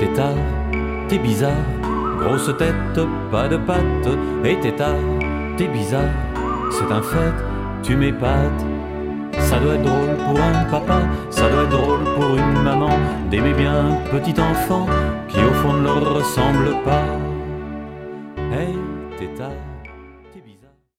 tétard, t'es bizarre, grosse tête, pas de pattes, et tétard, t'es bizarre, c'est un fait, tu m'épates. Ça doit être drôle pour un papa, ça doit être drôle pour une maman, d'aimer bien petit enfant qui au fond ne leur ressemble pas. Hey, tétard.